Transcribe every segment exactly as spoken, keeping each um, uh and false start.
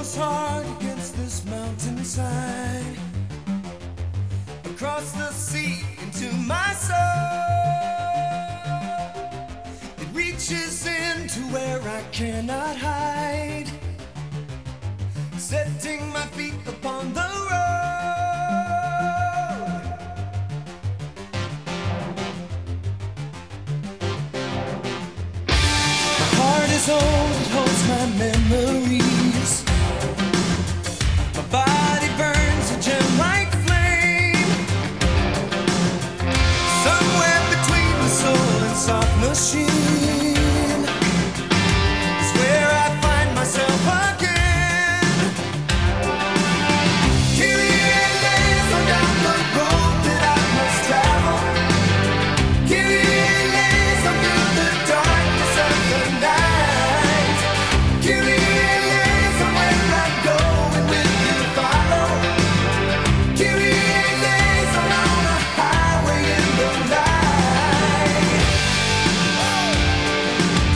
grows hard against this mountainside, across the sea into my soul. It reaches into where I cannot hide, setting my feet upon the road. My heart is old, it holds my memories. My body burns a gem-like flame, somewhere between the soul and soft machine is where I find myself again. Kyrie eleison, down the road that I must travel. Kyrie eleison, through the darkness of the night. Kyrie eleison, where I'm going, will you follow? Kyrie eleison, on a highway in the night.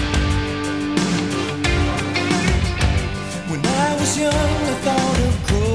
When I was young, I thought of growing